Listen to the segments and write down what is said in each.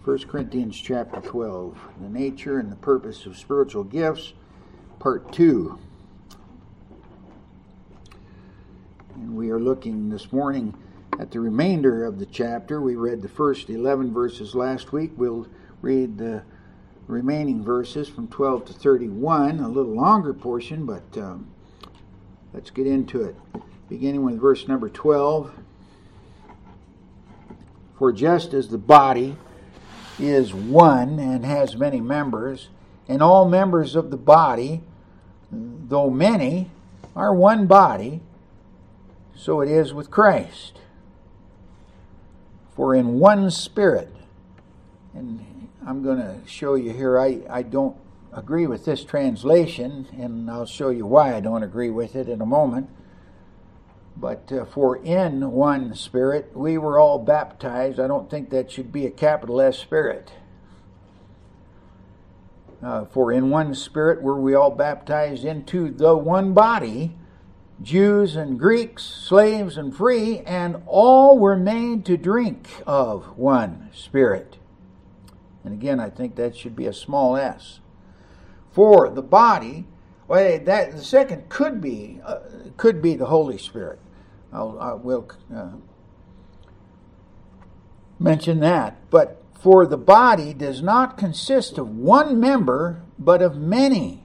1 Corinthians chapter 12, the nature and the purpose of spiritual gifts, part 2. And we are looking this morning at the remainder of the chapter. We read the first 11 verses last week. We'll read the remaining verses from 12 to 31, a little longer portion, but let's get into it. Beginning with verse number 12. For just as the body is one and has many members, and all members of the body, though many, are one body, so it is with Christ. For in one Spirit, and I'm going to show you here, I don't agree with this translation, and I'll show you why I don't agree with it in a moment. But for in one Spirit, we were all baptized. I don't think that should be a capital S Spirit. For in one Spirit were we all baptized into the one body, Jews and Greeks, slaves and free, and all were made to drink of one Spirit. And again, I think that should be a small s. For the body, the second could be the Holy Spirit. I will mention that. But for the body does not consist of one member, but of many.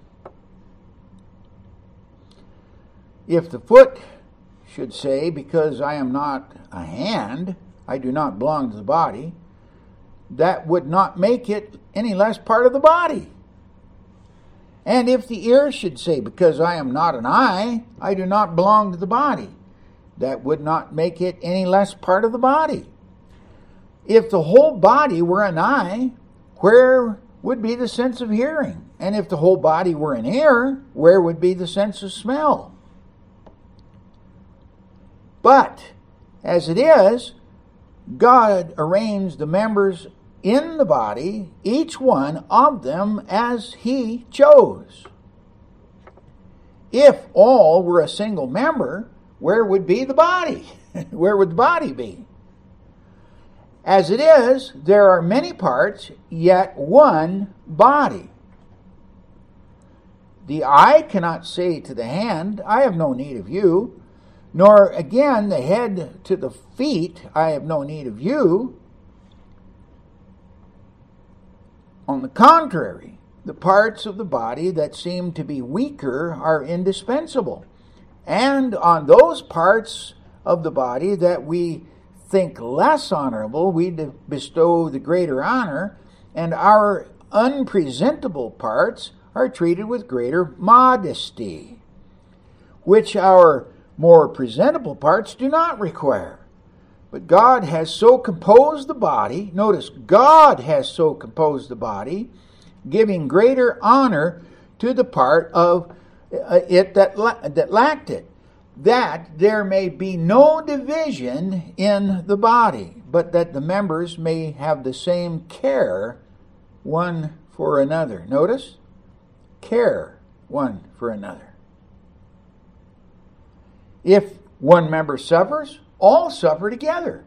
If the foot should say, because I am not a hand, I do not belong to the body, that would not make it any less part of the body. And if the ear should say, because I am not an eye, I do not belong to the body, that would not make it any less part of the body. If the whole body were an eye, where would be the sense of hearing? And if the whole body were an ear, where would be the sense of smell? But, as it is, God arranged the members in the body, each one of them as He chose. If all were a single member, where would be the body? Where would the body be? As it is, there are many parts, yet one body. The eye cannot say to the hand, I have no need of you, nor again the head to the feet, I have no need of you. On the contrary, the parts of the body that seem to be weaker are indispensable. And on those parts of the body that we think less honorable, we bestow the greater honor, and our unpresentable parts are treated with greater modesty, which our more presentable parts do not require. But God has so composed the body, notice, God has so composed the body, giving greater honor to the part of it that lacked it, that there may be no division in the body, but that the members may have the same care one for another. Notice, care one for another. If one member suffers, all suffer together.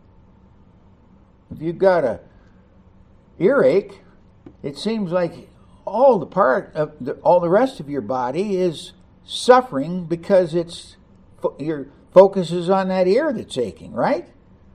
If you've got a earache, it seems like all the rest of your body is suffering because your focus is on that ear that's aching, right?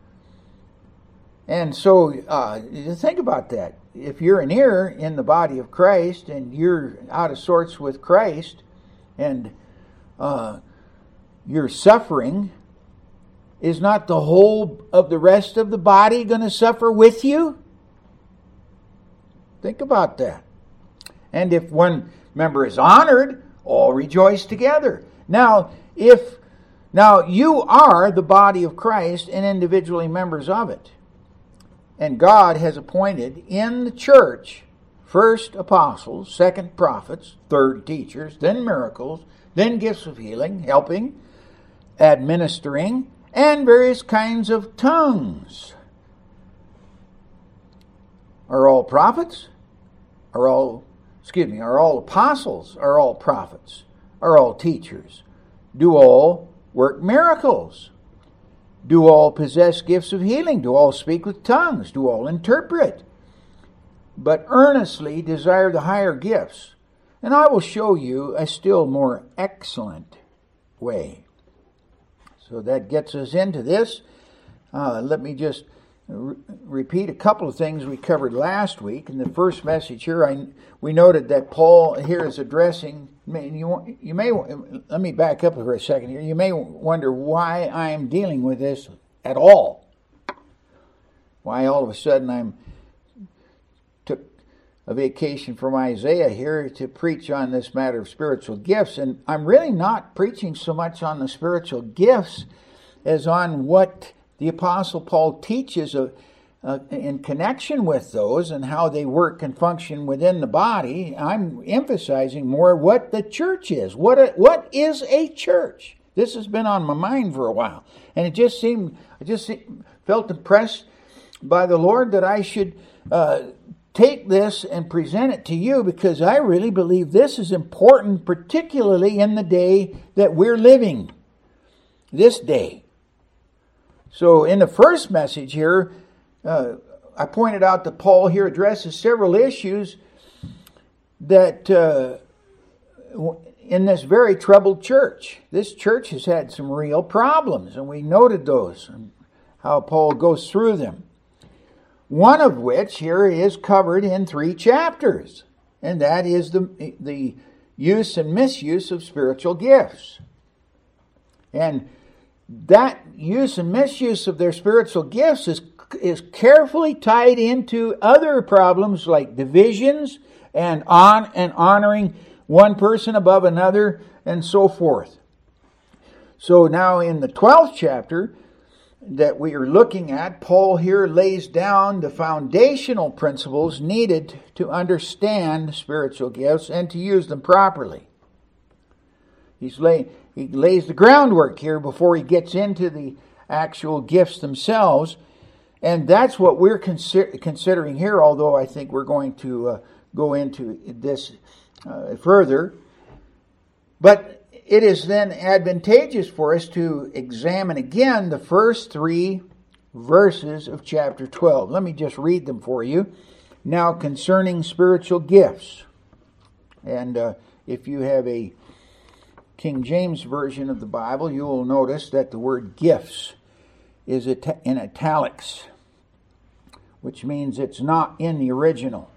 And so think about that. If you're an ear in the body of Christ and you're out of sorts with Christ and you're suffering, is not the whole of the rest of the body going to suffer with you? Think about that. And if one member is honored, all rejoice together. Now you are the body of Christ and individually members of it. And God has appointed in the church first apostles, second prophets, third teachers, then miracles, then gifts of healing, helping, administering, and various kinds of tongues. Are all prophets? Are all apostles? Are all prophets? Are all teachers? Do all work miracles? Do all possess gifts of healing? Do all speak with tongues? Do all interpret? But earnestly desire the higher gifts, and I will show you a still more excellent way. So that gets us into this. Let me just repeat a couple of things we covered last week. In the first message here, we noted that Paul here is addressing. You may let me back up for a second here. You may wonder why I am dealing with this at all. Why all of a sudden I took a vacation from Isaiah here to preach on this matter of spiritual gifts, and I'm really not preaching so much on the spiritual gifts as on what the Apostle Paul teaches in connection with those and how they work and function within the body. I'm emphasizing more what the church is. What is a church? This has been on my mind for a while, and I just felt impressed by the Lord that I should take this and present it to you, because I really believe this is important, particularly in the day that we're living, this day. So in the first message here, I pointed out that Paul here addresses several issues that in this very troubled church. This church has had some real problems, and we noted those, and how Paul goes through them. One of which here is covered in 3 chapters, and that is the use and misuse of spiritual gifts. And that use and misuse of their spiritual gifts is carefully tied into other problems like divisions and honoring one person above another and so forth. So now in the 12th chapter that we are looking at, Paul here lays down the foundational principles needed to understand spiritual gifts and to use them properly. He lays the groundwork here before he gets into the actual gifts themselves, and that's what we're considering here, although I think we're going to go into this further. But it is then advantageous for us to examine again the first 3 verses of chapter 12. Let me just read them for you. Now, concerning spiritual gifts, and if you have a King James Version of the Bible, you will notice that the word gifts is in italics, which means it's not in the original.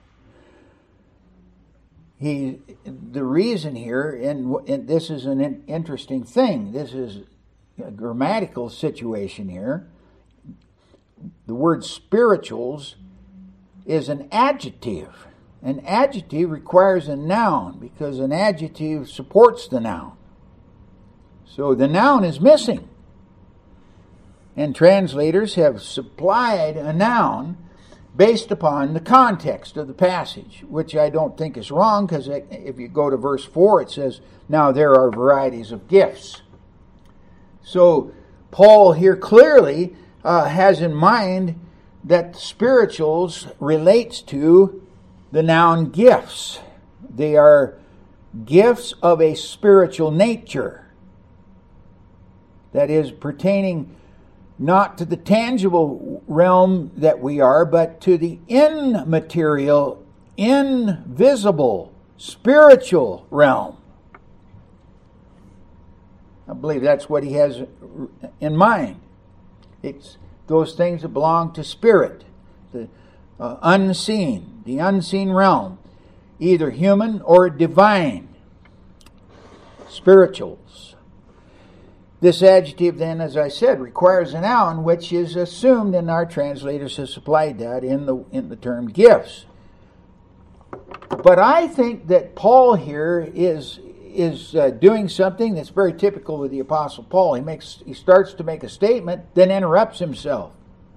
The reason here, and this is an interesting thing, this is a grammatical situation here. The word spirituals is an adjective. An adjective requires a noun because an adjective supports the noun. So the noun is missing. And translators have supplied a noun based upon the context of the passage, which I don't think is wrong, because if you go to verse 4, it says, now there are varieties of gifts. So Paul here clearly has in mind that spirituals relates to the noun gifts. They are gifts of a spiritual nature, that is, pertaining not to the tangible realm that we are, but to the immaterial, invisible, spiritual realm. I believe that's what he has in mind. It's those things that belong to spirit, the unseen realm, either human or divine, spirituals. This adjective then, as I said, requires a noun, which is assumed, and our translators have supplied that in the term gifts. But I think that Paul here is doing something that's very typical with the Apostle Paul. He starts to make a statement, then interrupts himself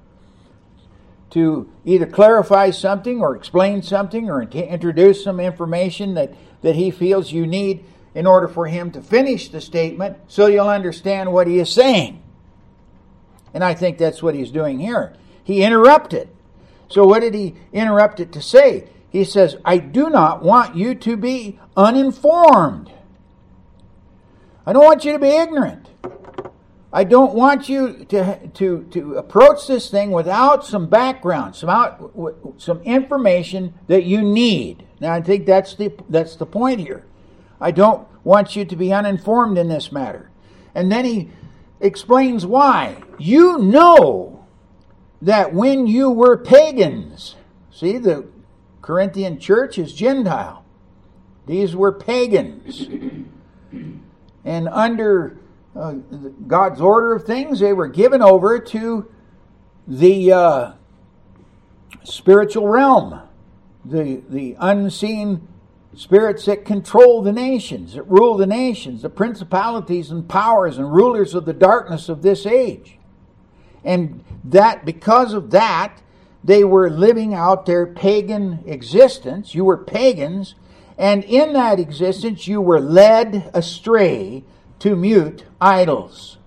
to either clarify something or explain something or to introduce some information that he feels you need in order for him to finish the statement so you'll understand what he is saying. And I think that's what he's doing here. He interrupted. So what did he interrupt it to say? He says, I do not want you to be uninformed. I don't want you to be ignorant. I don't want you to approach this thing without some background, some information that you need. Now, I think that's the point here. I don't want you to be uninformed in this matter. And then he explains why. You know that when you were pagans, see, the Corinthian church is Gentile. These were pagans. And under God's order of things, they were given over to the spiritual realm, the unseen spirits that control the nations, that rule the nations, the principalities and powers and rulers of the darkness of this age. And that because of that, they were living out their pagan existence. You were pagans, and in that existence you were led astray to mute idols.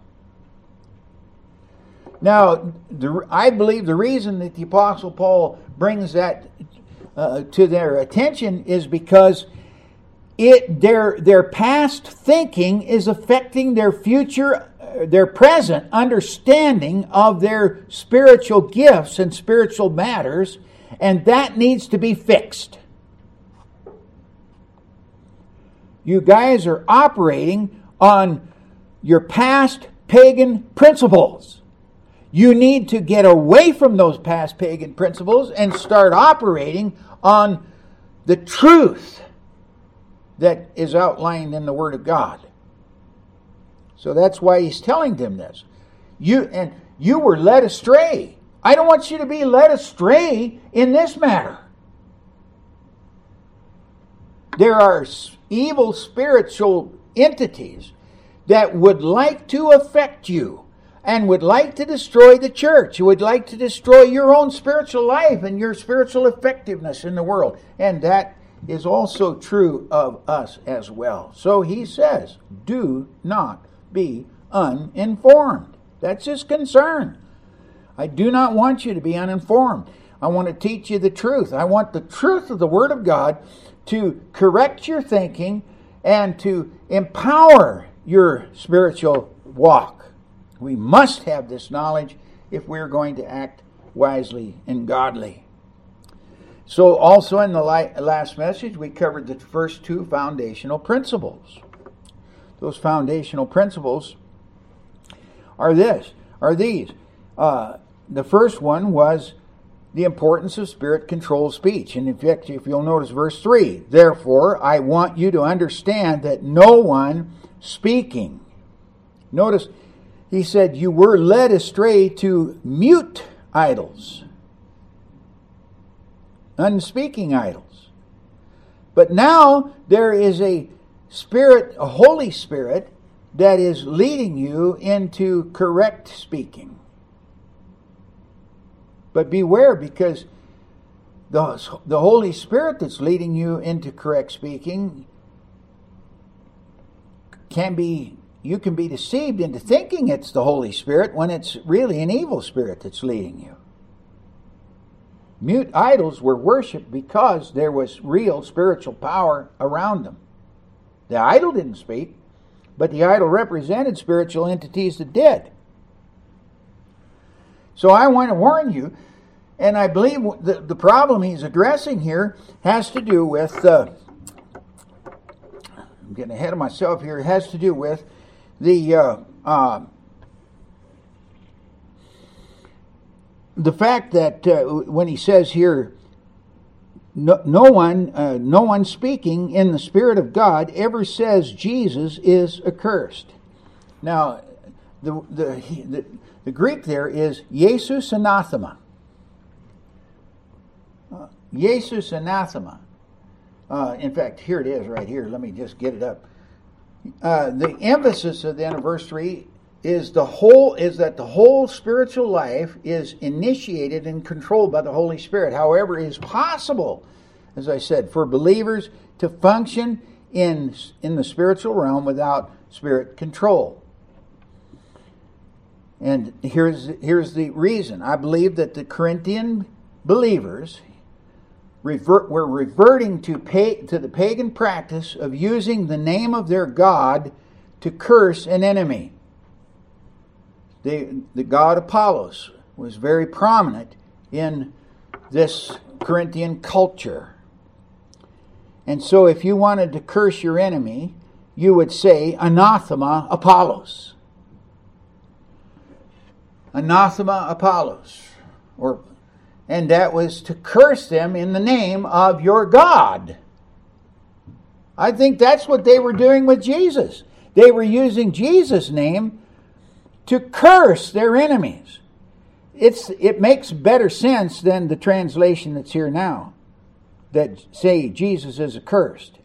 Now, I believe the reason that the Apostle Paul brings that to their attention is because their past thinking is affecting their future, their present understanding of their spiritual gifts and spiritual matters, and that needs to be fixed. You guys are operating on your past pagan principles. You need to get away from those past pagan principles and start operating on the truth that is outlined in the Word of God. So that's why he's telling them this. You were led astray. I don't want you to be led astray in this matter. There are evil spiritual entities that would like to affect you and would like to destroy the church, would like to destroy your own spiritual life and your spiritual effectiveness in the world. And that is also true of us as well. So he says, do not be uninformed. That's his concern. I do not want you to be uninformed. I want to teach you the truth. I want the truth of the Word of God to correct your thinking and to empower your spiritual walk. We must have this knowledge if we're going to act wisely and godly. So also in the last message, we covered the first two foundational principles. Those foundational principles are these. The first one was the importance of spirit-controlled speech. And in fact, if you'll notice verse 3, therefore, I want you to understand that no one speaking. Notice, he said, you were led astray to mute idols, unspeaking idols. But now there is a Spirit, a Holy Spirit, that is leading you into correct speaking. But beware, because the Holy Spirit that's leading you into correct speaking you can be deceived into thinking it's the Holy Spirit when it's really an evil spirit that's leading you. Mute idols were worshipped because there was real spiritual power around them. The idol didn't speak, but the idol represented spiritual entities that did. So I want to warn you, and I believe the problem he's addressing here has to do with, I'm getting ahead of myself here, it has to do with the fact that when he says here, no one speaking in the Spirit of God ever says Jesus is accursed. Now, the Greek there is Jesus anathema. Jesus anathema. In fact, here it is right here. Let me just get it up. The emphasis of then of verse 3 is that the whole spiritual life is initiated and controlled by the Holy Spirit. However, it is possible, as I said, for believers to function in the spiritual realm without Spirit control. And here's the reason. I believe that the Corinthian believers were reverting to the pagan practice of using the name of their God to curse an enemy. the god Apollos was very prominent in this Corinthian culture. And so if you wanted to curse your enemy, you would say, Anathema Apollos. Anathema Apollos. And that was to curse them in the name of your God. I think that's what they were doing with Jesus. They were using Jesus' name to curse their enemies. It makes better sense than the translation that's here now, that say Jesus is accursed.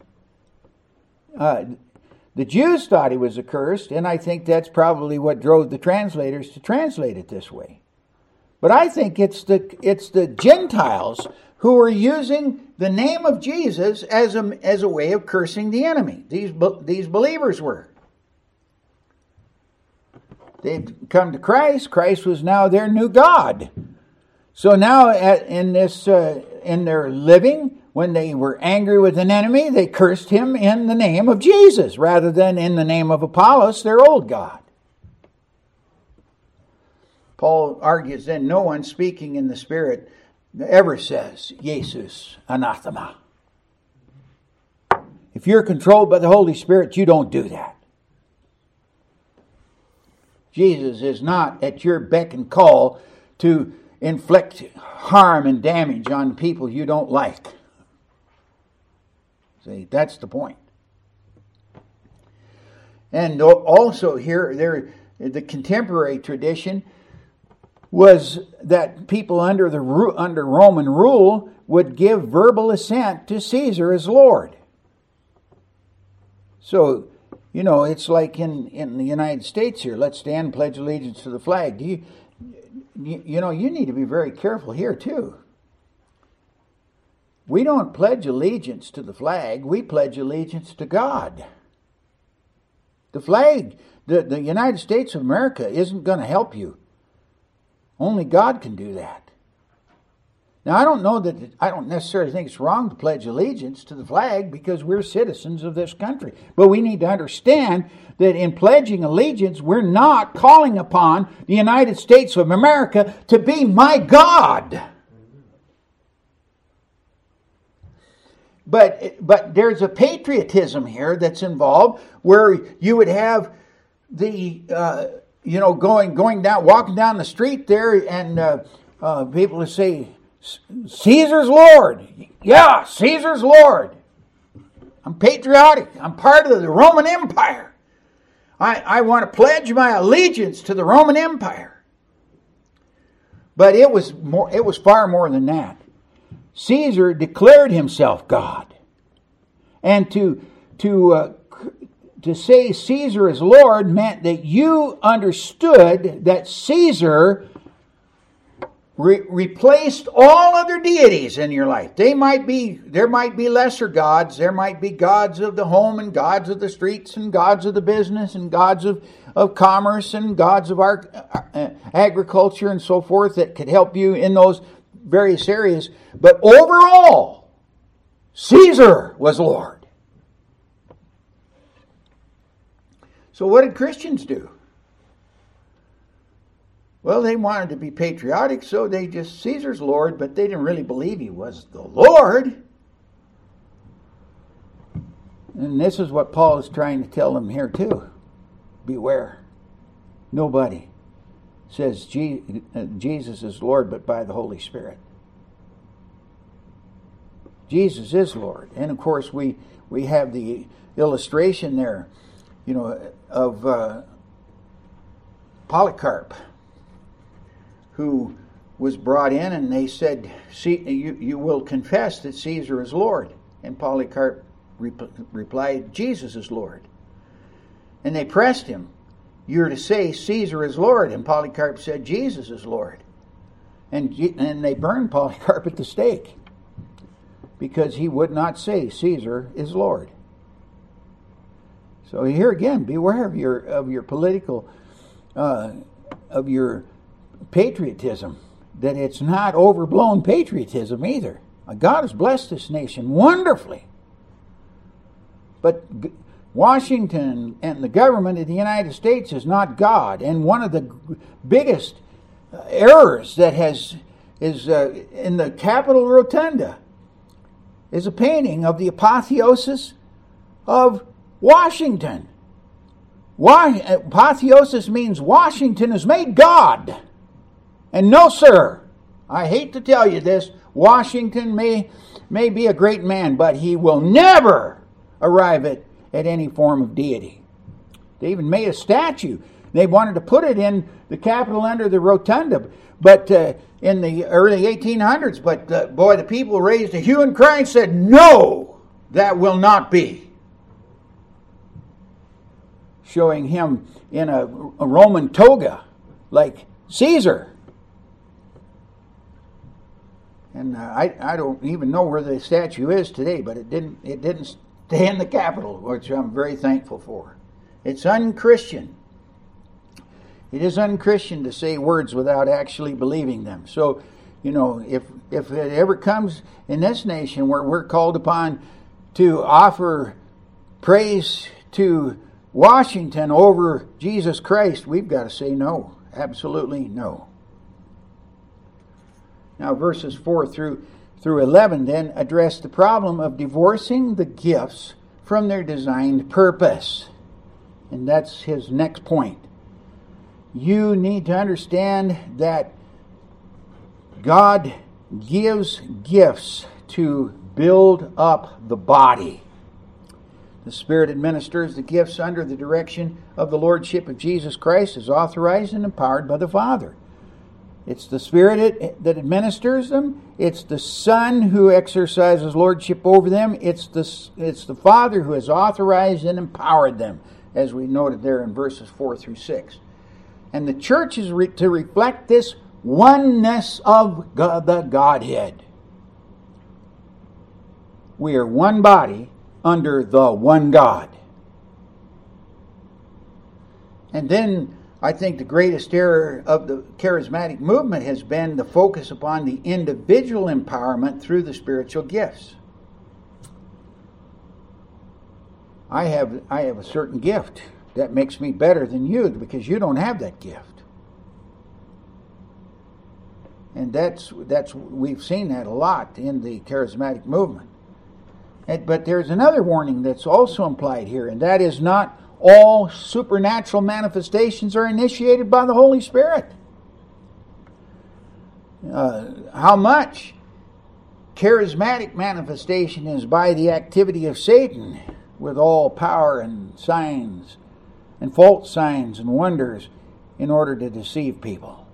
The Jews thought he was accursed, and I think that's probably what drove the translators to translate it this way. But I think it's the Gentiles who are using the name of Jesus as a way of cursing the enemy. These believers were. They'd come to Christ. Christ was now their new God. So now in their living, when they were angry with an enemy, they cursed him in the name of Jesus rather than in the name of Apollos, their old god. Paul argues then no one speaking in the Spirit ever says, Jesus anathema. If you're controlled by the Holy Spirit, you don't do that. Jesus is not at your beck and call to inflict harm and damage on people you don't like. See, that's the point. And also here, the contemporary tradition was that people under Roman rule would give verbal assent to Caesar as Lord. So, it's like in the United States here. Let's stand and pledge allegiance to the flag. You need to be very careful here too. We don't pledge allegiance to the flag. We pledge allegiance to God. The flag, the United States of America isn't going to help you. Only God can do that. Now, I don't necessarily think it's wrong to pledge allegiance to the flag because we're citizens of this country. But we need to understand that in pledging allegiance, we're not calling upon the United States of America to be my God. But there's a patriotism here that's involved where you would have the walking down the street there, and people would say, Caesar's Lord. Yeah, Caesar's Lord. I'm patriotic. I'm part of the Roman Empire. I want to pledge my allegiance to the Roman Empire. But it was far more than that. Caesar declared himself God. And to say Caesar is Lord meant that you understood that Caesar replaced all other deities in your life. There might be lesser gods. There might be gods of the home and gods of the streets and gods of the business and gods of commerce and gods of agriculture and so forth that could help you in those various areas. But overall, Caesar was Lord. So what did Christians do? Well, they wanted to be patriotic, so they just, Caesar's Lord, but they didn't really believe he was the Lord. And this is what Paul is trying to tell them here too. Beware. Nobody says Jesus is Lord but by the Holy Spirit. Jesus is Lord. And of course we have the illustration there, of Polycarp, who was brought in, and they said, you will confess that Caesar is Lord. And Polycarp replied, Jesus is Lord. And they pressed him, you're to say Caesar is Lord. And Polycarp said, Jesus is Lord. And they burned Polycarp at the stake because he would not say Caesar is Lord. So here again, beware of your political, of your patriotism, that it's not overblown patriotism either. God has blessed this nation wonderfully. But Washington and the government of the United States is not God. And one of the biggest errors that is in the Capitol Rotunda is a painting of the apotheosis of Washington. Apotheosis means Washington is made God. And no, sir, I hate to tell you this, Washington may be a great man, but he will never arrive at any form of deity. They even made a statue. They wanted to put it in the Capitol under the rotunda, but in the early 1800s. But boy, the people raised a hue and cry and said, "No, that will not be." Showing him in a Roman toga, like Caesar. And I don't even know where the statue is today, but it didn't stay in the Capitol, which I'm very thankful for. It's unchristian. It is unchristian to say words without actually believing them. So, if it ever comes in this nation where we're called upon to offer praise to Washington over Jesus Christ, we've got to say no. Absolutely no. Now, verses 4 through 11 then address the problem of divorcing the gifts from their designed purpose. And that's his next point. You need to understand that God gives gifts to build up the body. The Spirit administers the gifts under the direction of the Lordship of Jesus Christ, as authorized and empowered by the Father. It's the Spirit that administers them. It's the Son who exercises lordship over them. It's the Father who has authorized and empowered them, as we noted there in verses 4 through 6. And the church is to reflect this oneness of the Godhead. We are one body under the one God. And then I think the greatest error of the charismatic movement has been the focus upon the individual empowerment through the spiritual gifts. I have a certain gift that makes me better than you because you don't have that gift. And that's we've seen that a lot in the charismatic movement. But there's another warning that's also implied here, and that is not all supernatural manifestations are initiated by the Holy Spirit. How much charismatic manifestation is by the activity of Satan with all power and signs and false signs and wonders in order to deceive people.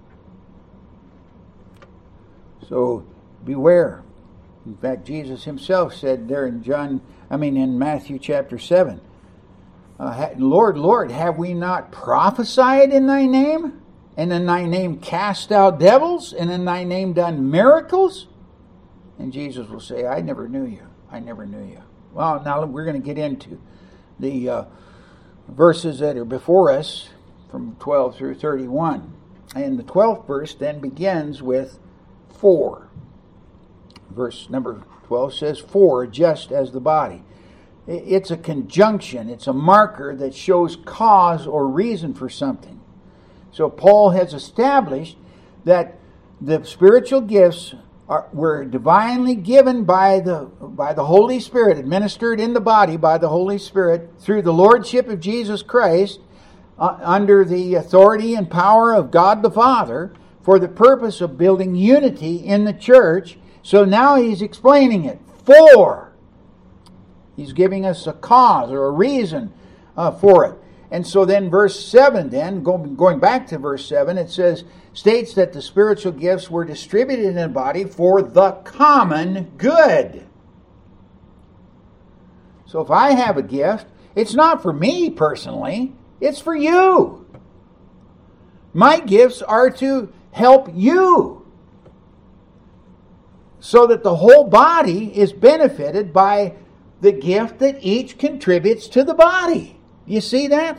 So beware. In fact, Jesus himself said there in Matthew chapter 7, Lord, Lord, have we not prophesied in thy name? And in thy name cast out devils? And in thy name done miracles? And Jesus will say, I never knew you. I never knew you. Well, now we're going to get into the verses that are before us from 12 through 31. And the 12th verse then begins with 4. Verse number 12 says, "For just as the body." It's a conjunction. It's a marker that shows cause or reason for something. So Paul has established that the spiritual gifts were divinely given by the Holy Spirit, administered in the body by the Holy Spirit through the Lordship of Jesus Christ, under the authority and power of God the Father, for the purpose of building unity in the church. So now he's explaining it. For. He's giving us a cause or a reason for it. And so then verse 7 then, going back to verse 7, it states that the spiritual gifts were distributed in the body for the common good. So if I have a gift, it's not for me personally, it's for you. My gifts are to help you, so that the whole body is benefited by the gift that each contributes to the body. You see that?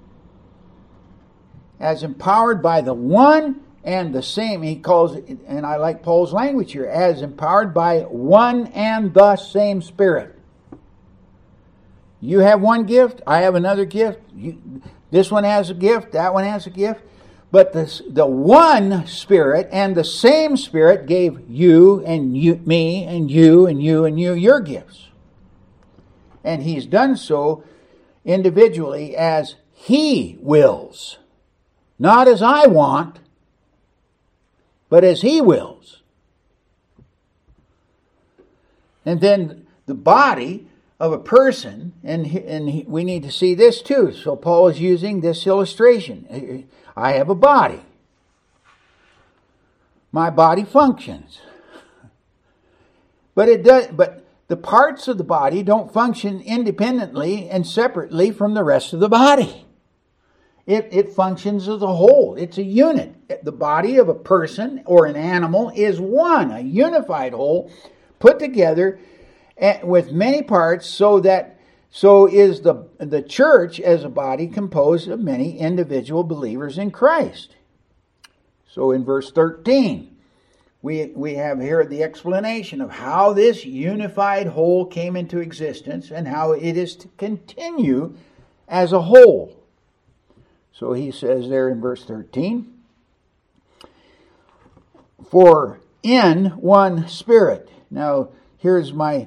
As empowered by the one and the same, he calls it, and I like Paul's language here, as empowered by one and the same Spirit. You have one gift, I have another gift. This one has a gift, that one has a gift. But the one Spirit and the same Spirit gave you and me and you and you and you your gifts. And He's done so individually as He wills. Not as I want, but as He wills. And then the body of a person, and we need to see this too. So Paul is using this illustration. I have a body. My body functions. But the parts of the body don't function independently and separately from the rest of the body. It functions as a whole. It's a unit. The body of a person or an animal is one, a unified whole, put together with many parts, so is the church as a body composed of many individual believers in Christ. So in verse 13, we have here the explanation of how this unified whole came into existence and how it is to continue as a whole. So he says there in verse 13, for in one Spirit. Now, here's my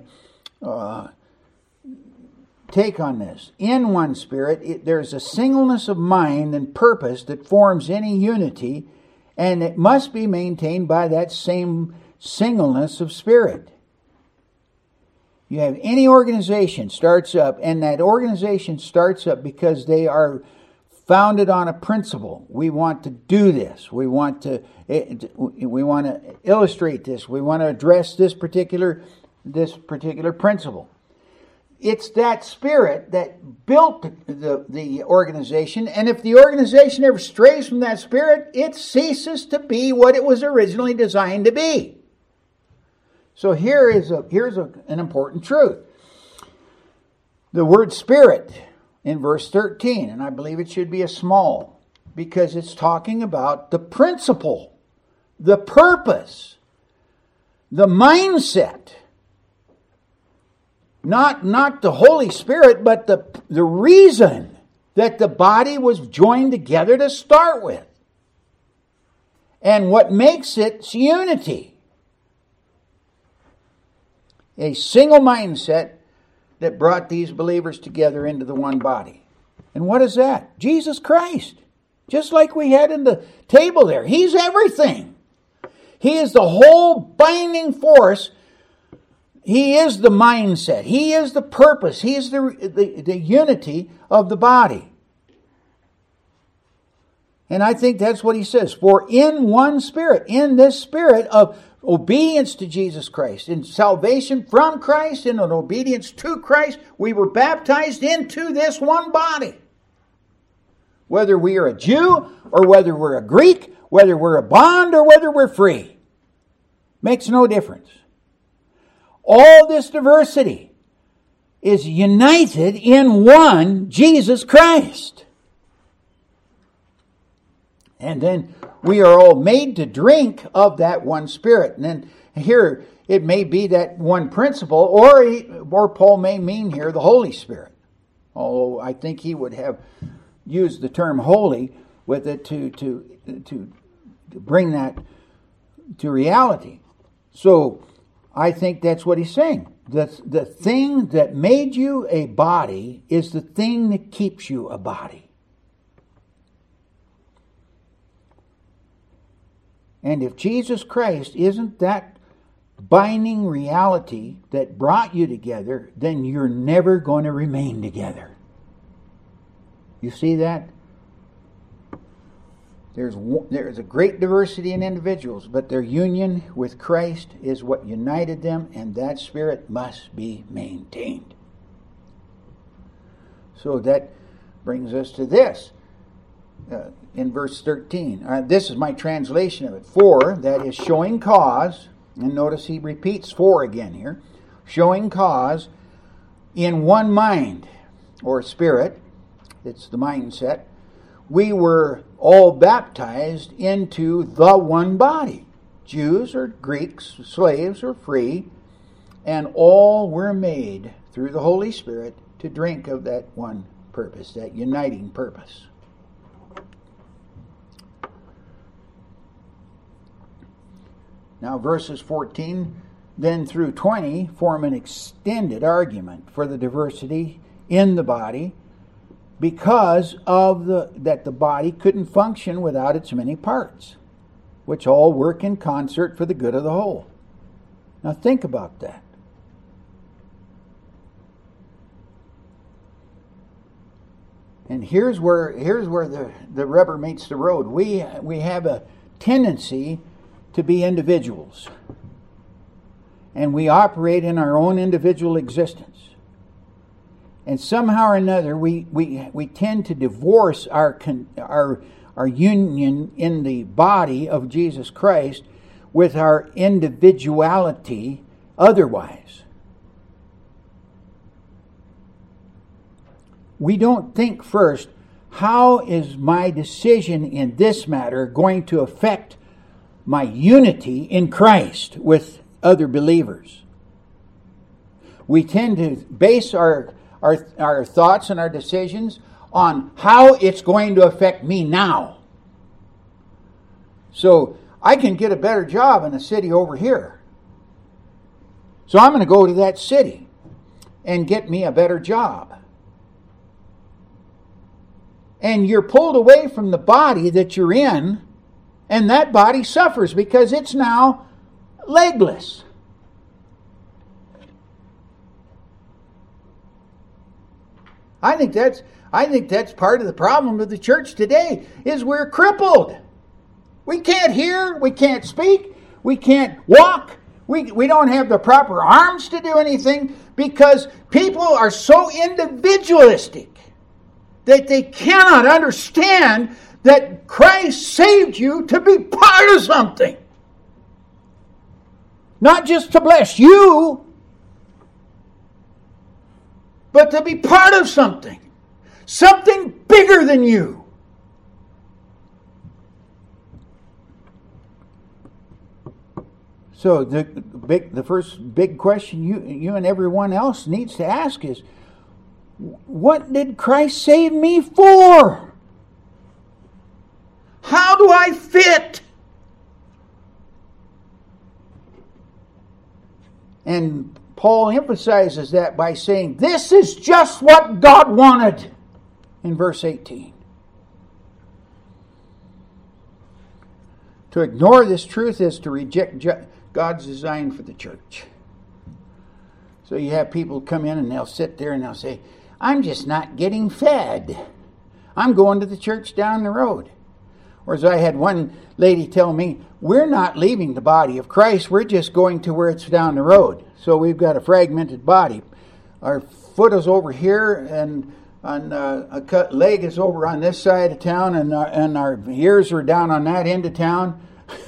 take on this. In one Spirit, there's a singleness of mind and purpose that forms any unity, and it must be maintained by that same singleness of spirit. You have any organization starts up, and that organization starts up because they are founded on a principle. We want to do this. We want to illustrate this. We want to address this particular principle. It's that spirit that built the organization, and if the organization ever strays from that spirit, it ceases to be what it was originally designed to be. So here's an important truth. The word spirit in verse 13, and I believe it should be a small, because it's talking about the principle, the purpose, the mindset. Not the Holy Spirit, but the reason that the body was joined together to start with. And what makes its unity. A single mindset that brought these believers together into the one body. And what is that? Jesus Christ. Just like we had in the table there. He's everything. He is the whole binding force. He is the mindset. He is the purpose. He is the unity of the body. And I think that's what he says. For in one Spirit, in this spirit of obedience to Jesus Christ, in salvation from Christ, in an obedience to Christ, we were baptized into this one body. Whether we are a Jew or whether we're a Greek, whether we're a bond or whether we're free, makes no difference. All this diversity is united in one Jesus Christ. And then we are all made to drink of that one Spirit. And then here it may be that one principle, or Paul may mean here the Holy Spirit. Although I think he would have used the term holy with it to bring that to reality. So I think that's what he's saying. The thing that made you a body is the thing that keeps you a body. And if Jesus Christ isn't that binding reality that brought you together, then you're never going to remain together. You see that? There's a great diversity in individuals, but their union with Christ is what united them, and that spirit must be maintained. So that brings us to this. In verse 13. This is my translation of it. For, that is showing cause, and notice he repeats for again here, showing cause in one mind, or spirit, it's the mindset, we were all baptized into the one body. Jews or Greeks, slaves or free, and all were made through the Holy Spirit to drink of that one purpose, that uniting purpose. Now verses 14 then through 20 form an extended argument for the diversity in the body because of that the body couldn't function without its many parts, which all work in concert for the good of the whole. Now think about that. And here's where the rubber meets the road. We have a tendency to be individuals. And we operate in our own individual existence. And somehow or another, we tend to divorce our union in the body of Jesus Christ with our individuality otherwise. We don't think first, how is my decision in this matter going to affect my unity in Christ with other believers? We tend to base our thoughts and our decisions on how it's going to affect me now. So I can get a better job in a city over here. So I'm going to go to that city and get me a better job. And you're pulled away from the body that you're in, and that body suffers because it's now legless. I think that's part of the problem of the church today, is we're crippled. We can't hear, we can't speak, we can't walk, we don't have the proper arms to do anything because people are so individualistic that they cannot understand that Christ saved you to be part of something. Not just to bless you, but to be part of something. Something bigger than you. So the first big question you and everyone else needs to ask is, what did Christ save me for? How do I fit? And Paul emphasizes that by saying, this is just what God wanted in verse 18. To ignore this truth is to reject God's design for the church. So you have people come in and they'll sit there and they'll say, I'm just not getting fed. I'm going to the church down the road. Or as I had one lady tell me, we're not leaving the body of Christ, we're just going to where it's down the road. So we've got a fragmented body. Our foot is over here, and a cut leg is over on this side of town, and our ears are down on that end of town.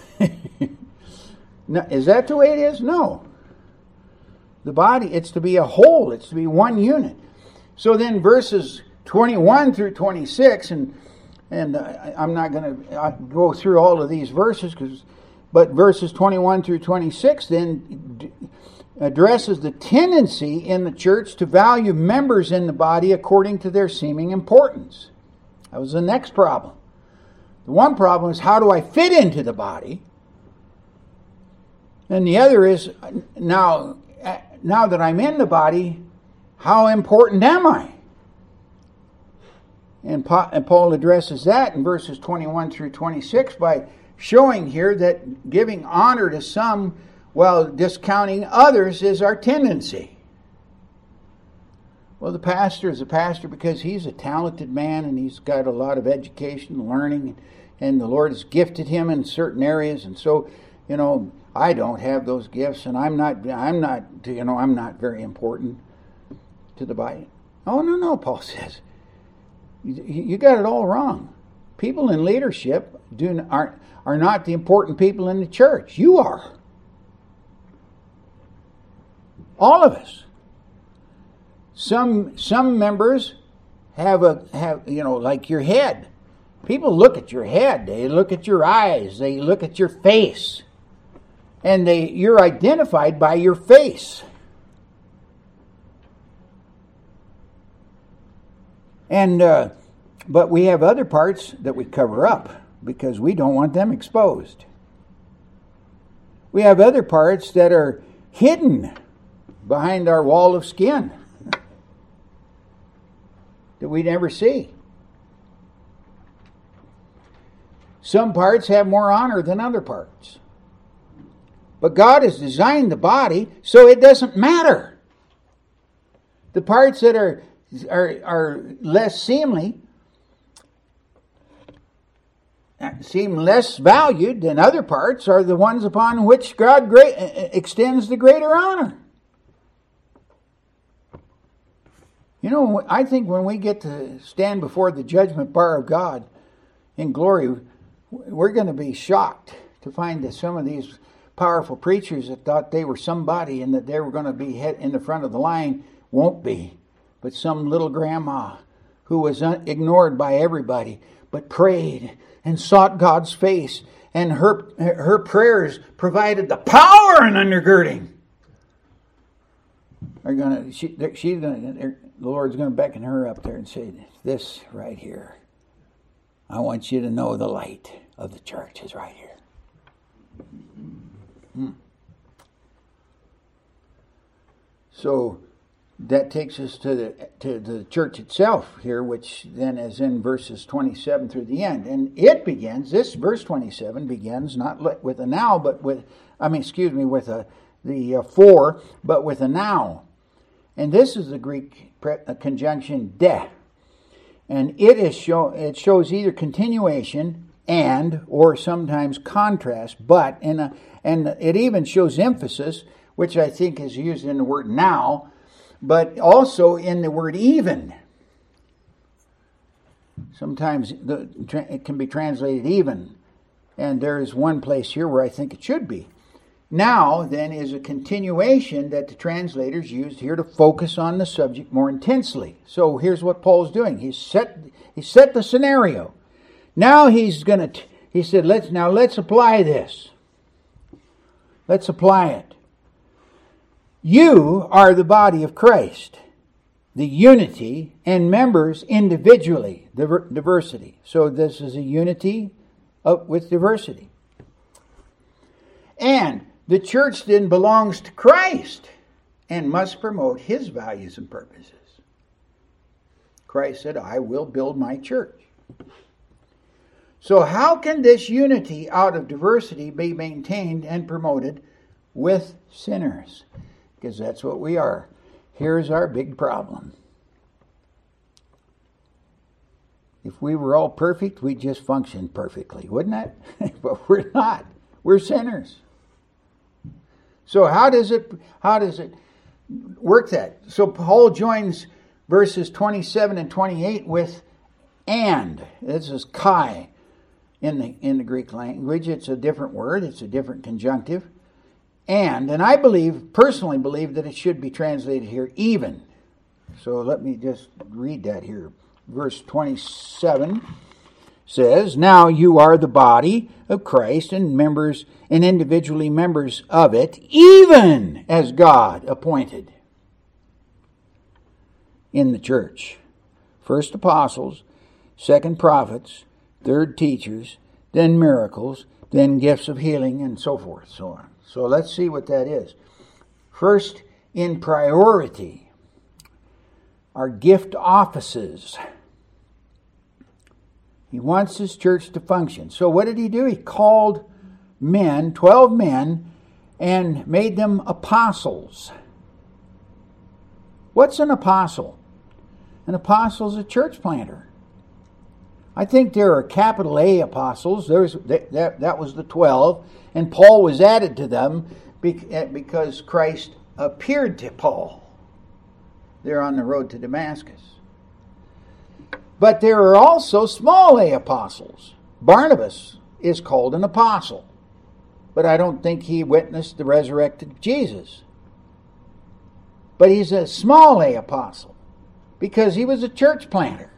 Now, is that the way it is? No. The body, it's to be a whole, it's to be one unit. So then verses 21 through 26, and I'm not going to go through all of these verses, but verses 21 through 26 then addresses the tendency in the church to value members in the body according to their seeming importance. That was the next problem. The one problem is, how do I fit into the body? And the other is, now that I'm in the body, how important am I? And Paul addresses that in verses 21 through 26 by showing here that giving honor to some while discounting others is our tendency. Well, the pastor is a pastor because he's a talented man and he's got a lot of education and learning, and the Lord has gifted him in certain areas, and so, I don't have those gifts, and I'm not very important to the body. Oh, no, Paul says. You got it all wrong. People in leadership are not the important people in the church. You are. All of us. Some members have like your head. People look at your head. They look at your eyes. They look at your face. And you're identified by your face. And but we have other parts that we cover up because we don't want them exposed. We have other parts that are hidden behind our wall of skin that we never see. Some parts have more honor than other parts. But God has designed the body so it doesn't matter. The parts that are less seemly seem less valued than other parts are the ones upon which God extends the greater honor. You know, I think when we get to stand before the judgment bar of God in glory, we're going to be shocked to find that some of these powerful preachers that thought they were somebody and that they were going to be in the front of the line won't be, but some little grandma who was ignored by everybody but prayed and sought God's face, and her prayers provided the power and undergirding. The Lord's going to beckon her up there and say, this right here, I want you to know the light of the church is right here. So that takes us to the church itself here, which then is in verses 27 through the end. And it begins, this verse 27 begins not with a now, but with the for, but with a now. And this is the Greek conjunction de. And it shows either continuation and, or sometimes contrast, but, and it even shows emphasis, which I think is used in the word now, but also in the word even. Sometimes it can be translated even. And there is one place here where I think it should be. Now, then, is a continuation that the translators used here to focus on the subject more intensely. So here's what Paul's doing. He set the scenario. Now he said, let's apply this. Let's apply it. You are the body of Christ, the unity, and members individually, the diversity. So this is a unity with diversity. And the church then belongs to Christ and must promote his values and purposes. Christ said, I will build my church. So how can this unity out of diversity be maintained and promoted with sinners? Because that's what we are. Here's our big problem. If we were all perfect, we'd just function perfectly, wouldn't it? But we're not. We're sinners. So how does it work that? So Paul joins verses 27 and 28 with and. This is kai in the Greek language. It's a different word. It's a different conjunctive. And I personally believe that it should be translated here even. So let me just read that here. Verse 27 says, now you are the body of Christ and members and individually members of it, even as God appointed in the church. First apostles, second prophets, third teachers, then miracles, then gifts of healing, and so forth, so on. So let's see what that is. First, in priority, are gift offices. He wants his church to function. So what did he do? He called 12 men, and made them apostles. What's an apostle? An apostle is a church planter. I think there are capital A apostles. That was the 12. And Paul was added to them because Christ appeared to Paul there on the road to Damascus. But there are also small a apostles. Barnabas is called an apostle. But I don't think he witnessed the resurrected Jesus. But he's a small a apostle because he was a church planter.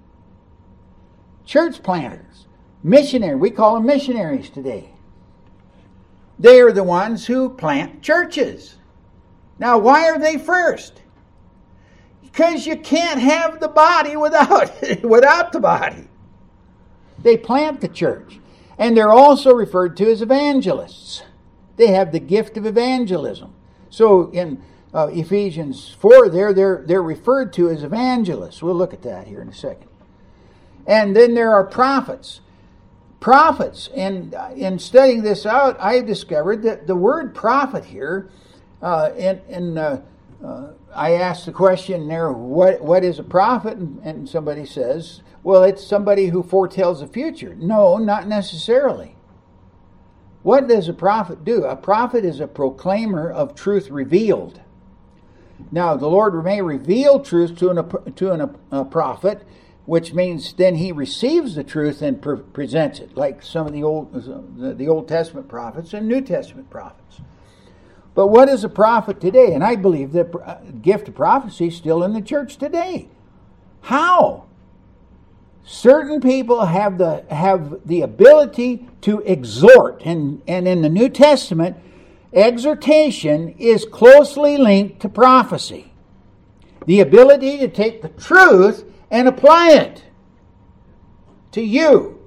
Church planters, missionary, we call them missionaries today. They are the ones who plant churches. Now, why are they first? Because you can't have the body without the body. They plant the church. And they're also referred to as evangelists. They have the gift of evangelism. So in Ephesians 4 they're referred to as evangelists. We'll look at that here in a second. And then there are prophets. Prophets. And in studying this out, I discovered that the word prophet here, I asked the question there, what is a prophet? And somebody says, well, it's somebody who foretells the future. No, not necessarily. What does a prophet do? A prophet is a proclaimer of truth revealed. Now, the Lord may reveal truth to a prophet, which means then he receives the truth and presents it, like some of the Old Testament prophets and New Testament prophets. But what is a prophet today? And I believe that the gift of prophecy is still in the church today. How? Certain people have the ability to exhort, and in the New Testament, exhortation is closely linked to prophecy. The ability to take the truth and apply it to you.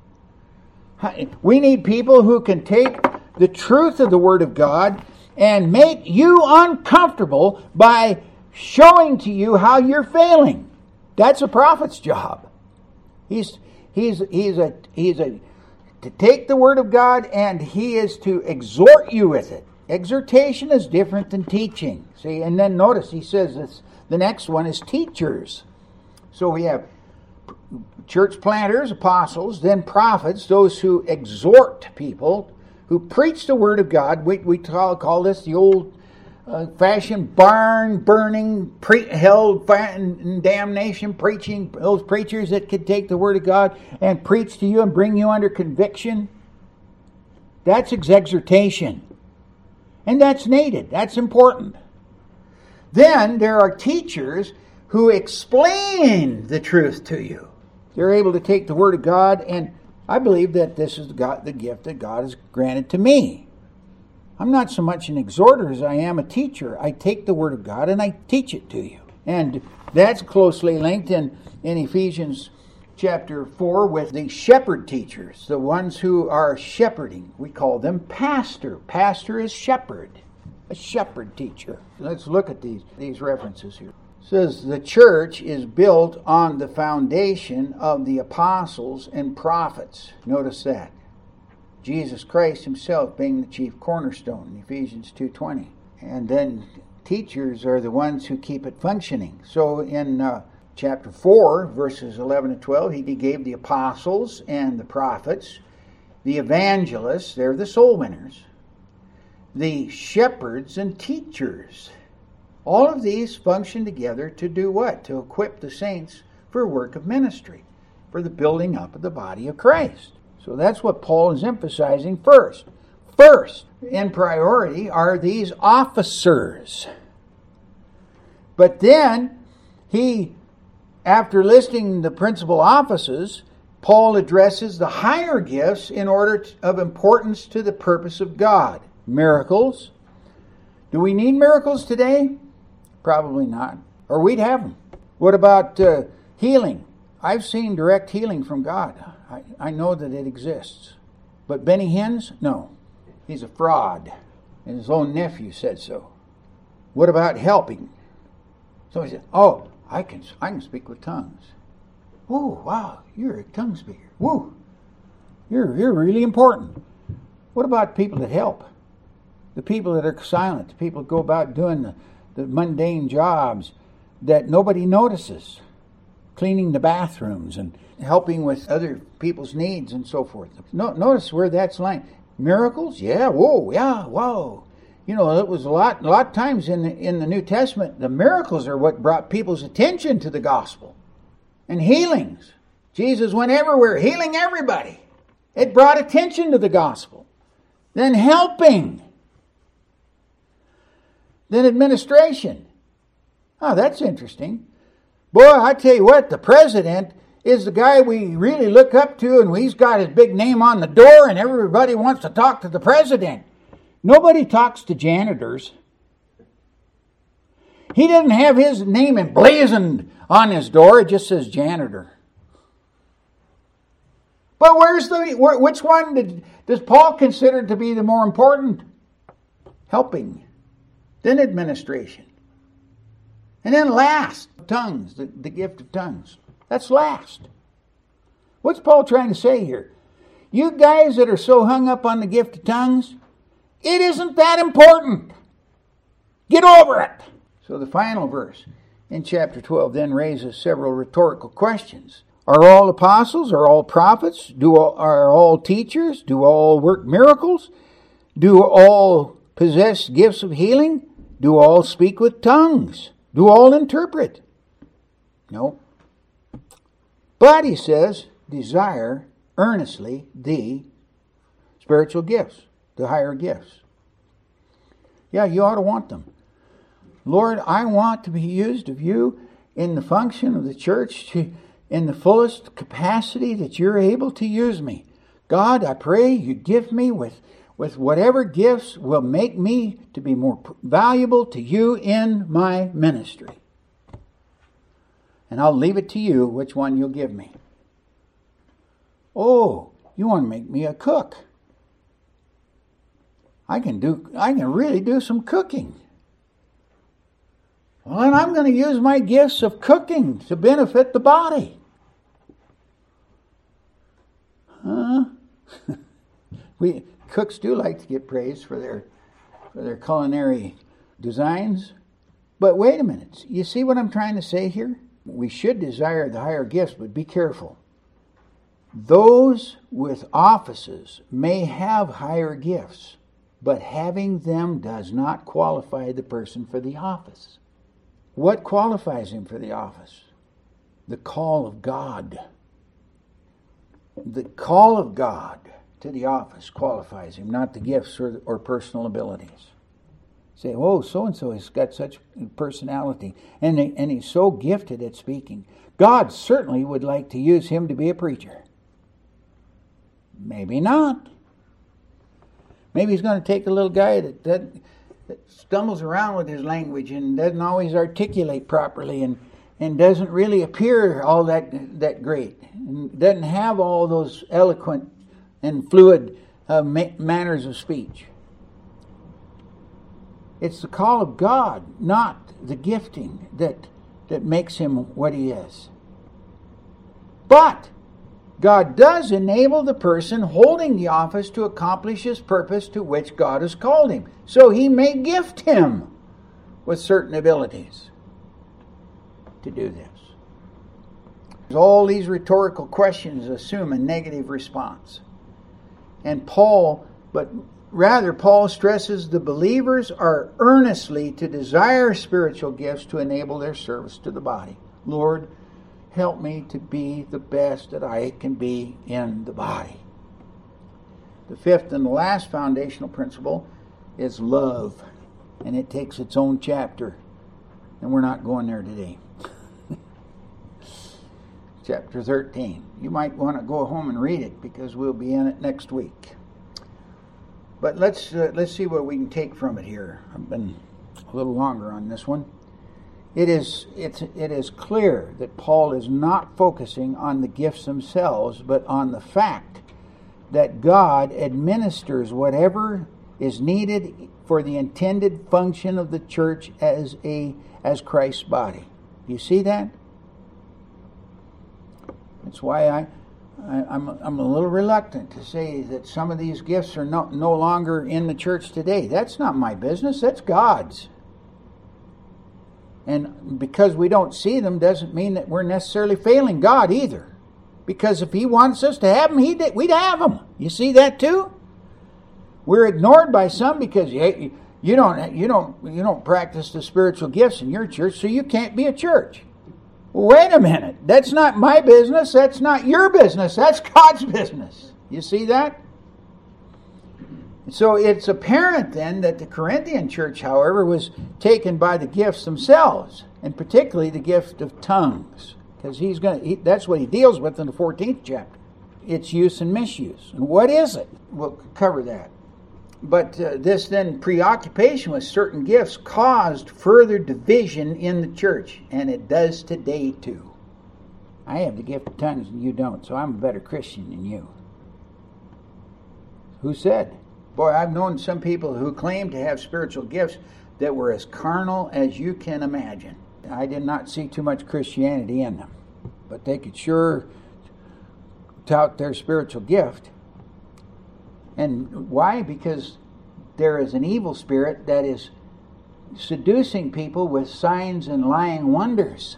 We need people who can take the truth of the Word of God and make you uncomfortable by showing to you how you're failing. That's a prophet's job. He's to take the Word of God, and he is to exhort you with it. Exhortation is different than teaching. See, and then notice he says this, the next one is teachers. So we have church planters, apostles, then prophets, those who exhort people, who preach the Word of God. We call this the old-fashioned barn-burning, hell and damnation preaching. Those preachers that could take the Word of God and preach to you and bring you under conviction. That's exhortation. And that's needed. That's important. Then there are teachers who explain the truth to you. They're able to take the Word of God, and I believe that this is the gift that God has granted to me. I'm not so much an exhorter as I am a teacher. I take the Word of God and I teach it to you. And that's closely linked in Ephesians chapter 4 with the shepherd teachers, the ones who are shepherding. We call them pastor. Pastor is shepherd, a shepherd teacher. Let's look at these references here. It says the church is built on the foundation of the apostles and prophets. Notice that. Jesus Christ himself being the chief cornerstone in Ephesians 2:20. And then teachers are the ones who keep it functioning. So in chapter 4, verses 11 and 12, he gave the apostles and the prophets, the evangelists, they're the soul winners, the shepherds and teachers. All of these function together to do what? To equip the saints for work of ministry, for the building up of the body of Christ. So that's what Paul is emphasizing first. First, in priority, are these officers. But then, after listing the principal offices, Paul addresses the higher gifts in order of importance to the purpose of God. Miracles. Do we need miracles today? Probably not. Or we'd have them. What about healing? I've seen direct healing from God. I know that it exists. But Benny Hinn's? No. He's a fraud. And his own nephew said so. What about helping? So he said, oh, I can speak with tongues. Whoa, wow, you're a tongue speaker. Whoa, you're really important. What about people that help? The people that are silent, the people that go about doing the mundane jobs that nobody notices, cleaning the bathrooms and helping with other people's needs and so forth. Notice where that's lying. Miracles? Yeah, whoa, yeah, whoa. You know, it was a lot of times in the New Testament, the miracles are what brought people's attention to the gospel. And healings. Jesus went everywhere, healing everybody. It brought attention to the gospel. Then helping. Then administration. Oh, that's interesting. Boy, I tell you what, the president is the guy we really look up to, and he's got his big name on the door, and everybody wants to talk to the president. Nobody talks to janitors. He doesn't have his name emblazoned on his door. It just says janitor. But which one does Paul consider to be the more important? Helping, then administration. And then last, tongues, the gift of tongues. That's last. What's Paul trying to say here? You guys that are so hung up on the gift of tongues, it isn't that important. Get over it. So the final verse in chapter 12 then raises several rhetorical questions. Are all apostles? Are all prophets? Are all teachers? Do all work miracles? Do all possess gifts of healing? Do all speak with tongues? Do all interpret? No. But, he says, desire earnestly the spiritual gifts, the higher gifts. Yeah, you ought to want them. Lord, I want to be used of you in the function of the church in the fullest capacity that you're able to use me. God, I pray you give me with whatever gifts will make me to be more valuable to you in my ministry. And I'll leave it to you which one you'll give me. Oh, you want to make me a cook? I can really do some cooking. Well, then I'm going to use my gifts of cooking to benefit the body. Cooks do like to get praised for their culinary designs. But wait a minute. You see what I'm trying to say here? We should desire the higher gifts, but be careful. Those with offices may have higher gifts, but having them does not qualify the person for the office. What qualifies him for the office? The call of God. The call of God to the office qualifies him, not the gifts or personal abilities. Say, oh, so-and-so has got such personality, and he's so gifted at speaking. God certainly would like to use him to be a preacher. Maybe not. Maybe he's going to take a little guy that stumbles around with his language and doesn't always articulate properly and doesn't really appear all that great, and doesn't have all those eloquent and fluid manners of speech. It's the call of God, not the gifting, that makes him what he is. But God does enable the person holding the office to accomplish his purpose to which God has called him. So he may gift him with certain abilities to do this. All these rhetorical questions assume a negative response. And Paul stresses the believers are earnestly to desire spiritual gifts to enable their service to the body. Lord, help me to be the best that I can be in the body. The fifth and the last foundational principle is love. And it takes its own chapter. And we're not going there today. Chapter 13. You might want to go home and read it because we'll be in it next week. But let's see what we can take from it here. I've been a little longer on this one. It is clear that Paul is not focusing on the gifts themselves, but on the fact that God administers whatever is needed for the intended function of the church as Christ's body. You see that? That's why I'm a little reluctant to say that some of these gifts are no longer in the church today. That's not my business. That's God's. And because we don't see them doesn't mean that we're necessarily failing God either. Because if He wants us to have them, we'd have them. You see that too? We're ignored by some because you don't practice the spiritual gifts in your church, so you can't be a church. Wait a minute. That's not my business. That's not your business. That's God's business. You see that? So it's apparent then that the Corinthian church, however, was taken by the gifts themselves, and particularly the gift of tongues, because that's what he deals with in the 14th chapter. Its use and misuse. And what is it? We'll cover that. But this then preoccupation with certain gifts caused further division in the church, and it does today too. I have the gift of tongues and you don't, so I'm a better Christian than you. Who said? Boy, I've known some people who claim to have spiritual gifts that were as carnal as you can imagine. I did not see too much Christianity in them, but they could sure tout their spiritual gift. And why? Because there is an evil spirit that is seducing people with signs and lying wonders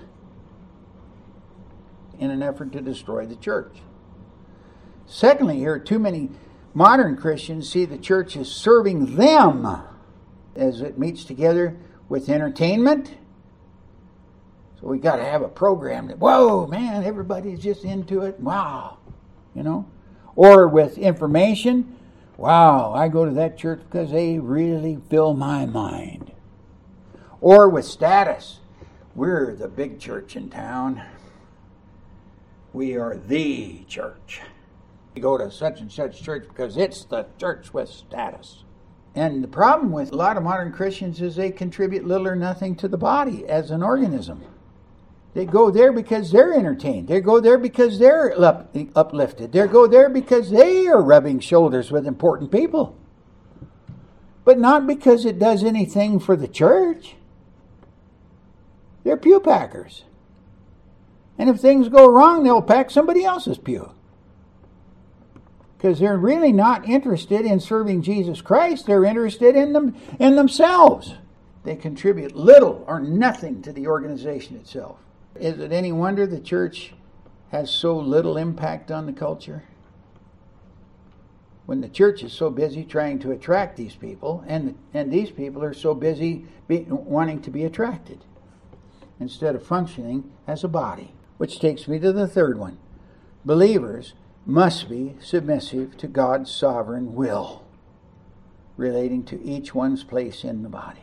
in an effort to destroy the church. Secondly, here, too many modern Christians see the church as serving them as it meets together with entertainment. So we got to have a program that, whoa, man, everybody's just into it. Wow. Or with information. Wow, I go to that church because they really fill my mind. Or with status. We're the big church in town. We are the church. We go to such and such church because it's the church with status. And the problem with a lot of modern Christians is they contribute little or nothing to the body as an organism. They go there because they're entertained. They go there because they're uplifted. They go there because they are rubbing shoulders with important people. But not because it does anything for the church. They're pew packers. And if things go wrong, they'll pack somebody else's pew. Because they're really not interested in serving Jesus Christ. They're interested in themselves. They contribute little or nothing to the organization itself. Is it any wonder the church has so little impact on the culture? When the church is so busy trying to attract these people, and these people are so busy wanting to be attracted, instead of functioning as a body. Which takes me to the third one. Believers must be submissive to God's sovereign will relating to each one's place in the body.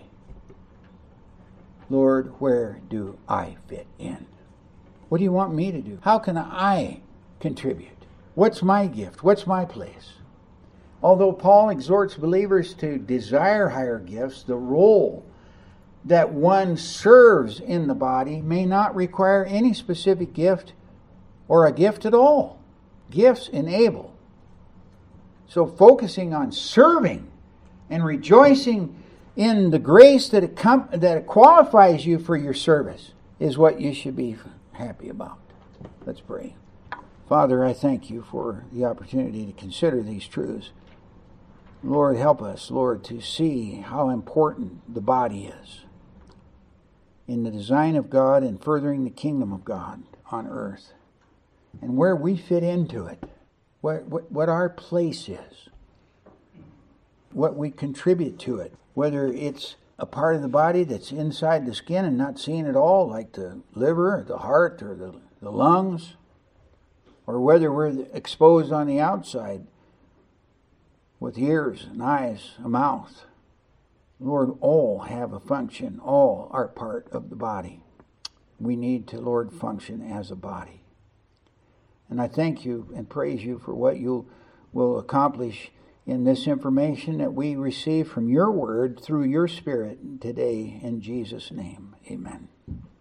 Lord, where do I fit in? What do you want me to do? How can I contribute? What's my gift? What's my place? Although Paul exhorts believers to desire higher gifts, the role that one serves in the body may not require any specific gift or a gift at all. Gifts enable. So focusing on serving and rejoicing in the grace that it qualifies you for your service is what you should be happy about. Let's pray. Father, I thank you for the opportunity to consider these truths. Lord, help us, Lord, to see how important the body is in the design of God and furthering the kingdom of God on earth, and where we fit into it, what our place is, what we contribute to it, whether it's a part of the body that's inside the skin and not seen at all, like the liver, the heart, or the lungs, or whether we're exposed on the outside with ears and eyes, a mouth. Lord, all have a function. All are part of the body. We need to, Lord, function as a body. And I thank you and praise you for what you will accomplish in this information that we receive from your word through your Spirit today. In Jesus' name, amen.